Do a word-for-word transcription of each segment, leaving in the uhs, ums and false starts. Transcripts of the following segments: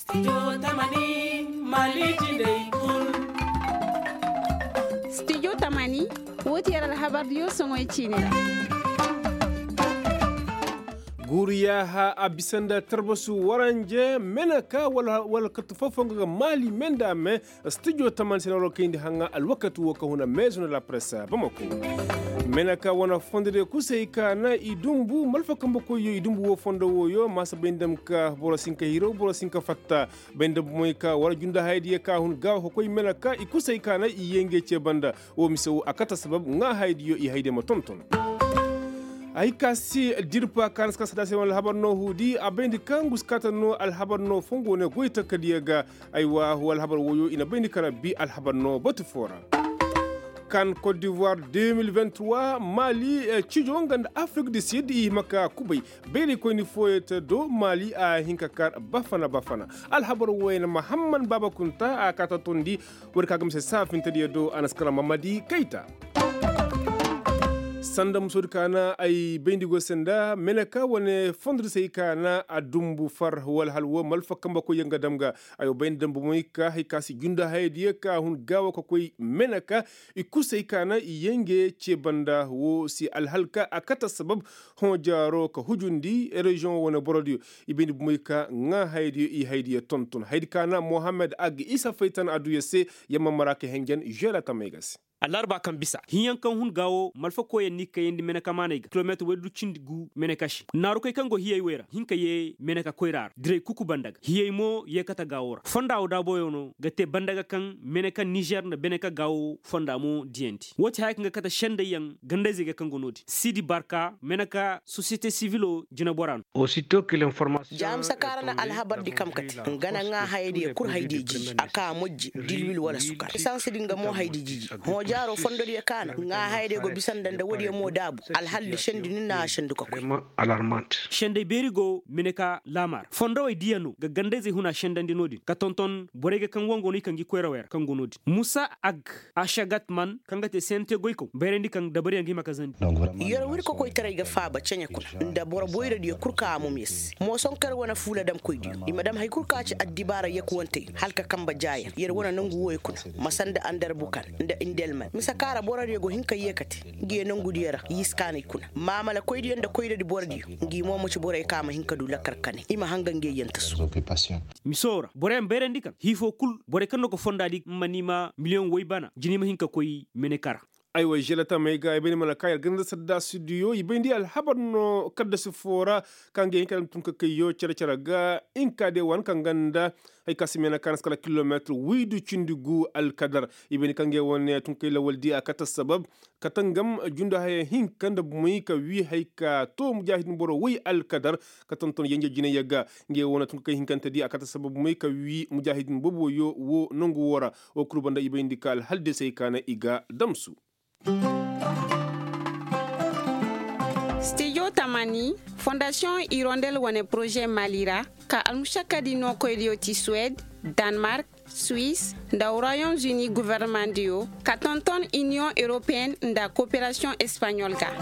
Studio Tamani Malijide Kun. Studio Tamani woti yara habar yo songoy chinira. Guriya ha abisanda tarbasu waranje menaka wala wala katufofonga mali menda me studio Tamani senaro kindi hanga alwakatu waka huna maison de la presse Bamako. Menaka wana fondere kuseika na idumbu malfa kambako yo idumbu wo fondo wo yo masa bendam ka borosinka hiro borosinka fatta bendam moyka wala junda haydi ka hun gaw ko menaka ikuseika na iyenge ce banda o miso akata sabab nga haydi yo i hayde ma tonton. Ay kasi dirpa kan ska sada sewal habarno hudi abendi kangus katano al habarno fongo ne goita kadiyaga aywa wal habar woyo ina bendi kana bi al habarno botufora. Kan Côte d'Ivoire deux mille vingt-trois Mali Chijongand Afrique du Sud i maka kubay beri ko ni foyete do Mali a hinkakar bafana bafana al habar wayna Muhammad Baba Kunta a kata tondi wor kagam se safinta do anaskala Mamadi Keita. Sanda musod kana ay bendigo senda menaka wone fondre sey kana adumbu far wal halwo malfa kamba ko yanga damga ayo bendam bu moyka hay kasi junda haydi ka hun gawa ko koy menaka ikusey kana yenge ci banda wo si alhalka akata sabab hon jaro ko hujundi region wona borodio ibendi bu moyka nga haydi i haydi tonton haydi kana Mohamed Ag Isa Faytan aduyese yamma marake hengen jela tamegas alarba kan bisa hiyan kan hun gawo malfa ko yen nikka yendi menaka manayga kilometer wedu cindigu menakashi naru kay kango hiyay wera hinka ye menaka koyrar dire kuku bandaga hiyay mo ye kata gawora fonda o dabo yono gate bandaga kan menaka Niger na beneka gawo fonda mo dienti woti hay nga kata shende yang gandaze ga kango nodi Sidi Barka menaka société civile jina boran aussitôt que l'information jam sakarana alhabar di kamkati ngana nga haydi kur haydi ji aka mojji dilwil wala sukar sansi dinga mo haydi ji jaro fondo di kana nga hayde go bisanda nda wodi mo dabu al halli shendi ni na shendu ko vraiment alarmante shende berigo meneka lamar fondo e diano ga gandeze huna shendandi nodi ka tonton borege kan wongo ni kangi kwera wer kan gonodi Musa Ag Ashagatman kangate sente goyko berendi kan dabari ngi makazandi yoro wir ko koy tere ga faaba cenya kuna nda boro boyre di kurka mo mis mo son kar wona fula dam koy di i madam hay kurka ci addibara yak wonte halka kamba jaya yero wona nangu woy kuna masanda andar bukan nda indel misa kara borade go hinka yekati ngi nangu diyara yiskane kuna mama la koydi yanda koyde di bordi ngi momo ci boray kama hinka du lakkar kane ima hanga ngi yenta su misora bore mbere ndika hifo kul bore kanno ko fondadi manima million woy bana jinima hinka koy menekara aywa jelata mega ibeni malakaya ganda sadda studio ibendi al habarno kadda sifora kange kan tunka kayo cara cara ga inka de wan kanganda ay kasimena kan skala kilometre widu cindigu al kadar ibeni kange wonne tunka la waldi akata sabab katangam junda hay hinkanda bumi ka wi hay ka to mujahid mboro wi al kadar katonton yenje jine yaga nge wona tunka hinkanta di akata sabab bumi ka wi mujahid mbobo yo wo nongu wora o kurbanda ibendi kal halde sey kana iga damsu. Studio Tamani, Fondation Hirondelle wane projet Malira, ka almushaka di no koylioti Suède, Danemark, Suisse, nda Royaumes-Unis gouvernement dio, ka tonton Union Européenne nda coopération espagnole ga.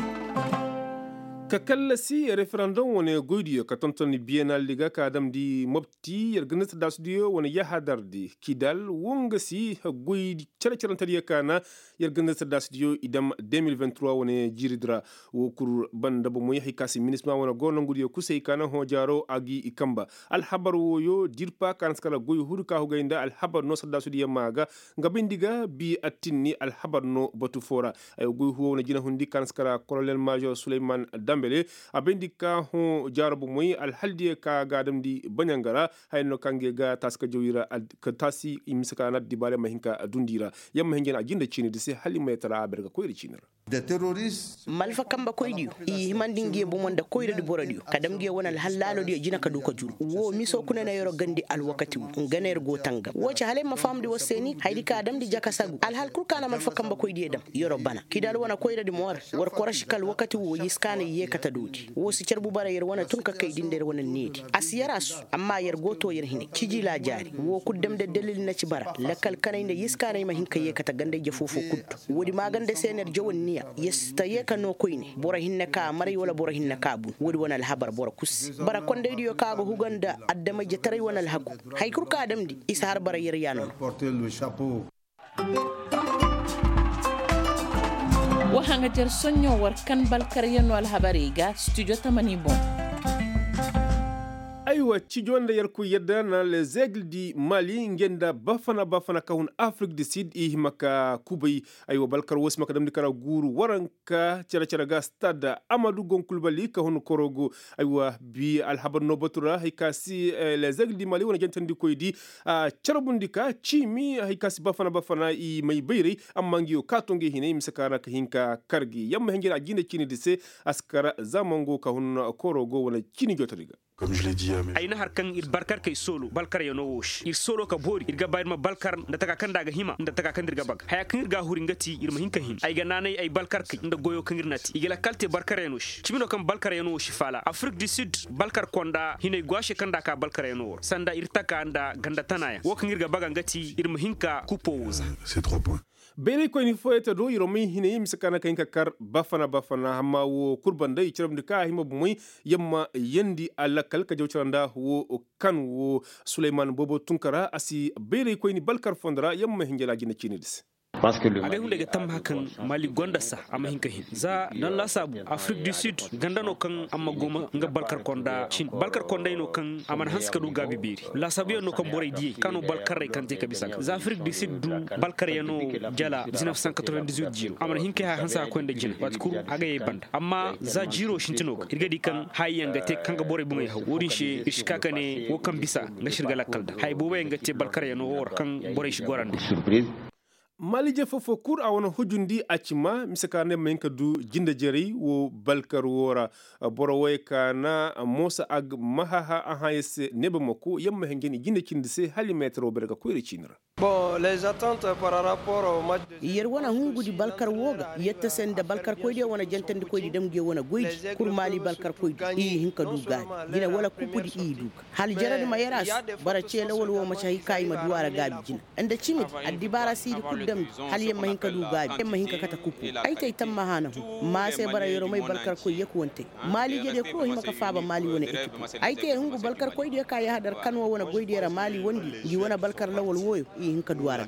Ka kallasi referendum wani godiyo ka tontoni bienal liga ka adam di mobti yarganata da studio wani ya hadar di kidal wonga si goydi cere cere tariya kana yarganata da studio idam deux mille vingt-trois wani jiridra wo kur banda bo moyi hikasi ministre wani gonon godiyo kusai kana ho jaro agi ikamba al habar woyo dirpa kan skala goy hudu ka hugayda al habar no sadda studio maga ngabindiga bi atinni al habar no batu fora ay goy huwo na jina hundi kan skala colonel major Suleiman Dambele abendika ho jarabu moy al haldi ka gadam di banyangara hayno kange ga taska jowira ka tasi imsaka na dibale mahinka dundira yamma hingen ajinda chini dise hali maytara berga koyri chinira de terrorist malfa kamba koydiyo i himandingi bo monda koyre di boradiyo kadam ge wonal halalo di jina ka duka juru wo miso kuna na yoro gandi al wakati nganer go tanga wo ci hale ma famdi waseni haydi ka adam di jaka sagu al hal kurkana malfa kamba koydiyo dam yoro bana kidal wona koyre di mor war korashikal wakati wo yiskana ye kata dudi wo si cerbu bara yer wona tun ka kay dinde wona nedi asiyarasu amma yer goto yer hine ciji la jari wo kuddam de dalil na ci bara lakal kanay ne yiskana ma hinka ye kata gande je fofo kuddu wodi magande sener jawon ni duniya yestaye ka no koyne bora hinna ka maray wala bora hinna ka bu wodi wona alhabar bora kus bara konde diyo ka go huganda addama jetare wona alhaku hay kur ka damdi isa har bara yer yano wa hanga ter sonyo war kan balkar yano alhabariga studio tamani bon aywa cijonda yarku yedda na les aigles di Mali ngenda bafana bafana kawun Afrique du Sud i himaka kubay aywa balkar wos maka damdi kara guru waranka cara cara ga stade Amadou Gon Coulibaly ka hono korogo aywa bi alhabar no batura hikasi eh, les aigles di Mali wona jantandi koydi uh, carabundika cimi hikasi bafana bafana i may bayri ammangiyo katonge hine misakara ka hinka kargi yamma hengira jinde cini dise askara zamango ka hono korogo wona cini jotoriga. Comme je l'ai dit à mes... ayna harkan ir barkar kay solo balkar ya no wosh ir solo ka bori ir ga bayr ma balkar nda taka kanda ga hima nda taka kandir ga bag haya kan ir ga huri ngati ir ma hinka hin ay ga nanay ay balkar kay nda goyo kan ir nati igela kalte barkar ya nosh cimino kam balkar ya no wosh fala Afrique du Sud balkar konda hinay gwashe kanda ka balkar ya no sanda ir taka anda ganda tanaya wo kan ir ga baga ngati ir ma hinka kupoza C'est trois points. bere ko ni foyeta do yiromi hine yim sakana kaynka kar bafana bafana hamma wo kurbanda i ciram de ka hima bumay yamma yendi alakal ka jawciranda wo kan wo Suleiman Bobo Tunkara asi bere ko ni balkar fondra yamma hinjala jina cinidis parce que aga hunde ga tam hakan Mali gonda sa ama hinka hin za dan la sabu Afrique du Sud gandano kan amma goma nga balkar konda cin balkar konda ino kan aman hanska du gabi biri la sabu no kan boray die kanu balkar ray kante kabisa za Afrique du Sud du balkar yano jala mille neuf cent quatre-vingt-dix-huit jiro aman hinka ha hansa ko nda jina wat kuru aga ye banda amma za jiro shintino irga di kan hayanga te kanga boray bu ngay haw wodin she ishkaka ne wo kan bisa nga shirgala kalda hay bo way nga te balkar yano wor kan boray shi gorande surprise Mali je fofo kur a wona hujundi acima misakane menka du jinda jeri wo balkar wora borowoy kana mosa ag mahaha ahayese nebe mako yamma hengeni jinda cindise hali metro berga koyre cinra. Bon, les attentes par rapport au match de yer wana hungudi balkar woga yetta senda balkar koyde wana jantandi koyde demge wana goydi kur Mali balkar koyde i hinka du gaadi gina wala kupudi i duka hal jarade ma yaras bara cela wala wo macha hikai ma duwara gabi jina anda cimit addi bara sidi kuddam hal yamma hinka du gaadi yamma hinka kata kupu ay tay tamma hana ma se bara yoro may balkar koy yak wonte Mali gede ko himaka faaba Mali wona ekipu ay tay hungu balkar koyde ka ya hadar kanwa wona goyde ra Mali wondi gi wona balkar lawol woyo ils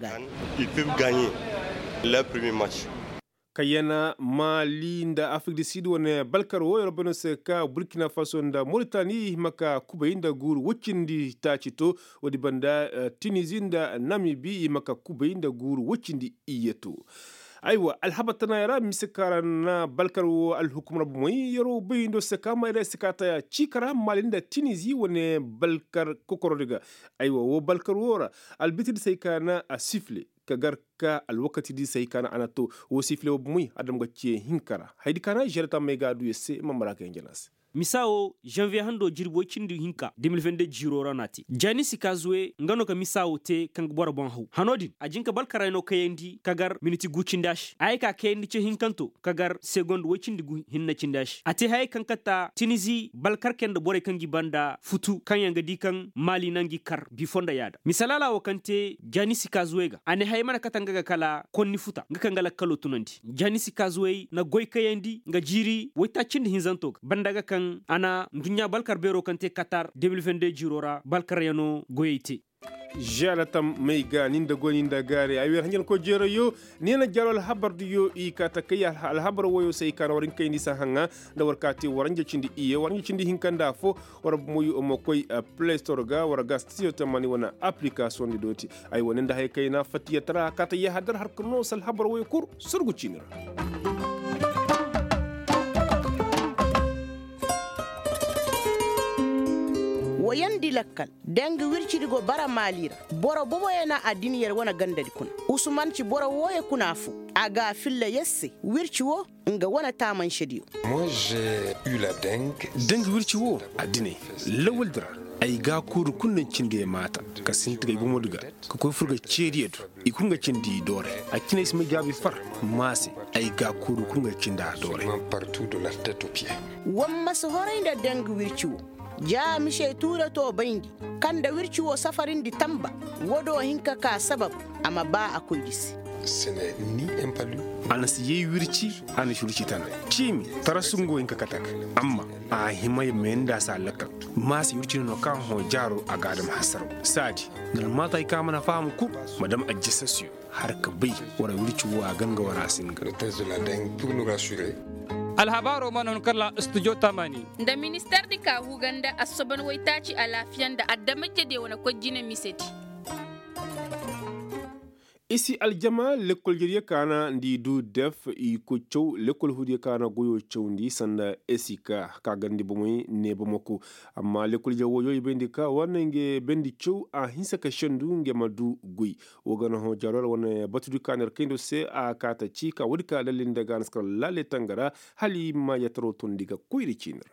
peuvent gagner leur premier match. Kayana Mali nda Afrique du Sud wona balkar wo robeno se ka Burkina Faso nda Mauritanie maka kuba inda guru wocindi tachito wodi banda uh, Tunisie nda Namibie maka kuba inda guru wocindi iyeto aywa alhabatana yara misikara na balkar wo alhukum rabu moy yoro beyindo seka mayra sekata ya chikara malinda Tunisie wone balkar kokorodiga aywa wo balkar wora albitid seykana a sifle kagar ka alwakati di seykana anato wo sifle wo moy adam gacce hinkara haydi kana jerata mega du yesse mamaraka engenas misao janvier hando jirbo cindi hinka deux mille vingt-deux jiro ranati jani sikazwe ngano ka misao te kang bora bon hu hanodin ajinka balkarayno kayendi kagar miniti gu cindash ay ka kayendi ce hinkanto kagar second wo cindi gu hinna cindash ate hay kankata Tunisie balkar kende bore kangi banda futu kanyanga dikan Mali nangi kar bifonda yada misalala wakante jani sikazwe ga ane hay mana katanga kala konni futa ngaka ngala kalo tunandi jani sikazwe na goy kayendi nga jiri wita cindi hinzanto bandaga kan ana dunya balkar bero kante Qatar deux mille vingt-deux jirora balkar yano goyiti jalatam meiga ninda goninda gare ay wer hangen ko jero yo nena jalol habardu yo i kata kay al habar woyo sey kan warin kay ni sa hanga da warkati waranje cindi iye waranje cindi hinkanda fo war moyu mo koy Play Store ga war ga studio tamani wana application di doti ay wonenda hay kay na fatiya tara kata ya hadar har ko sal habar woyo kur surgu cinira wayandi lakkal deng wircidigo bara malira boro bobo yana adiniyar wana gandadi kuna usman ci boro woye kuna fu aga filla yesse wirci wo nga wana taman shediyo moi j'ai eu la dengue deng wirci wo adine lawul dra ay ga kuru kunna cinge mata ka sintiga gumo duga ko ko furga ceriyedo ikunga cindi dore akine isma gabi far masi ay ga kuru kunga cinda dore partout de la tête aux pieds wamma so horaynda deng wirci wo ja mishe tura to bindi kanda wirci wo safarin di tamba wodo hinka ka sabab amma ba akwai disi ce n'est ni un palu. Ana si yei wirci ana shurci tana. Chimi tarasungo inka katak. Amma a himay menda sa laka. Mas yurci no kan ho jaro a gadam hasaro. Sadi nal mata ka mana famu ku madam ajissasiyo har ka bai wara wirci wa ganga wara singa. Le test de la dengue pour nous rassurer. alhabaro manon kala studio tamani da minister di ka huganda asoban waitaci a lafiyan da addamake da wani kwajina miseti isi aljama lekol jiriya kana ndi du def i ko chow lekol hudiya kana goyo chow ndi sanda esika ka gandi bomoy ne bomoko amma lekol jawo yoy bendi ka wanenge bendi chow a hinsa ka shandu nge madu gui wogana ho jarol wona batudu kaner kendo se a kata chika wodika lalinda ganskar lalle tangara hali ma yatro tondiga kuiri chinra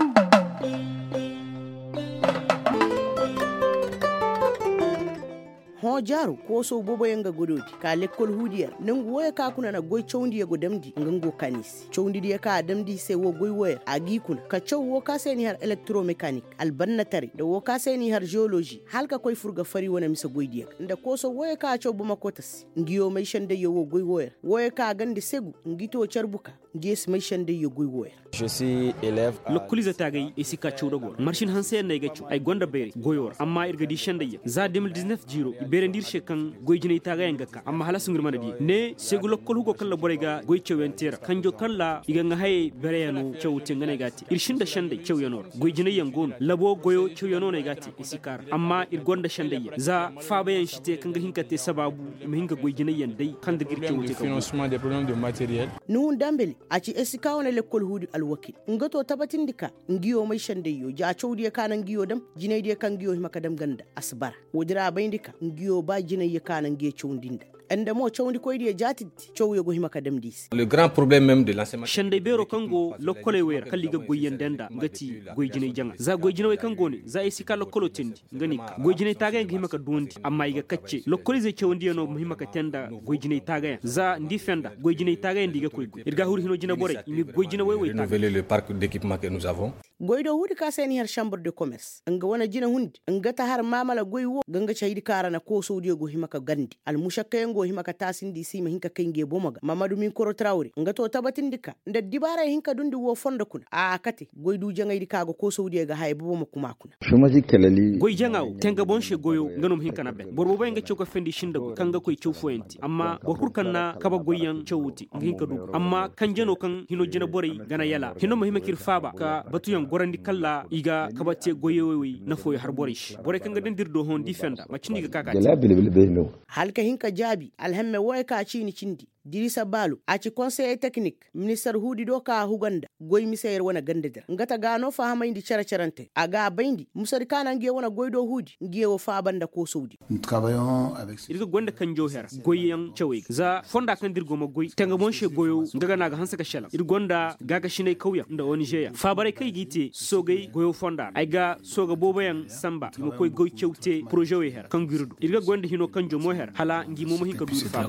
ho jaru ko so bobo yanga gododi ka lekkol hudiyar nangu woya ka kuna na goy chowndi ya godamdi ngango kanis chowndi dia ka damdi se wo goy woya agi kuna ka chow wo ka seni har electromechanic albanna tare da wo ka seni har geology halka koy furga fari wona misa goy dia nda ko so woya ka chow buma kotas ngiyo mai shande yo wo goy woya woya ka gande segu ngito charbuka ngies mai shande yo goy woya je suis élève lokkuliza tagay e sika chowdago marchin hanse nay gaccu ay gonda beri goyor amma irga di shande ya za deux mille dix-neuf jiro berendir shekan goyjine taga yangaka amma hala sungir mana di ne segu lokkol hugo kala borega goy chewentera kanjo kala iga nga hay bereyanu chewte ngane gati irshinda shande chewyanor goyjine yangon labo goyo chewyano ne gati isikar amma irgonda shande ya za fabayan shite kanga hinkate sababu mahinga goyjine yandai kanda gir chewte ka financement des problèmes de matériel nu dambeli aci esika wona lekkol hudi alwakil ngato tabatindika ngiyo mai shande yo ja chewdi kana ngiyo dam jinay de kan ngiyo himaka dam ganda asbara wodira bayndika ngiyo ba jina ya kana ngiye chowndinda anda mo chowndi koydi jati chow yogo himaka dam dis le grand problème même de l'enseignement shande bero kango lokkole wer kalliga goyen denda ngati goyjine janga za goyjine way kango ne za isika lokkolo tendi ngani goyjine taga ngi himaka dondi amma iga kacce lokkole ze chowndi no himaka tenda goyjine taga za ndi fenda goyjine taga ndiga koygo irga huri hino jina bore imi goyjine way way renouveler le parc d'équipement que nous avons goydo hudi ka seni har chambre de commerce nga wana jina hundi ngata har mamala goywo ganga chaydi karana ko saudiyo go himaka gandi al mushakka yango himaka tasindi sima hinka kenge bomaga mamadu min koro traure ngato tabatindika nda dibara hinka dundi wo fonda kuna a kate goydu jangaydi kago ko saudiyo ga hay bobo makuma kuna shumaji kelali goy jangaw tenga bonshe goyo nganom hinka nabe borbo bay nga choko fendi shindago kanga koy chowfoenti amma bo hurkanna kaba goyan chowuti hinka du amma kanjeno kan hino jina bore gana yala hino mahima kir faba ka batuyan gorandi kala iga kabate goyewewi na foy har borish bore kanga dendirdo hon defenda macindi ga kaka halka hinka jabi alhamme woy ka chini chindi dirisa balu aci conseiller technique minister hudi do ka huganda goy misayer wana gandeder ngata gano fahama indi cara carante aga bayndi musari kana ngiye wana goydo hudi ngiye wo fa banda ko saudi irga gonda kanjo hera goyen chawe za fonda kan dirgo ma goy tanga monshe goyo daga naga hansa ka shala ir gonda gaga shine kauya nda woni jeya fa bare kai gite sogay goyo fonda ay ga soga bobayan samba mo koy goy chewte projet we hera kan girdu irga gonda hino kanjo mo hera hala ngi mo mo hinka du fa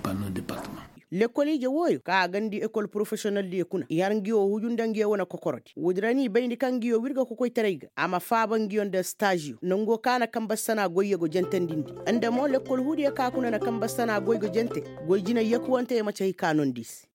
l'école je woyo ka gandi école professionnelle de kuna yar ngiyo hujunda ngiyo wana kokoroti wudrani bayndi kan ngiyo wirga ko koy tereyga ama faaba ngiyo de stage nango kana kambasana goyye go jentendindi ande mo l'école hudi ka kuna na kambasana goygo jente goy jina yakuwante ma cey kanon dis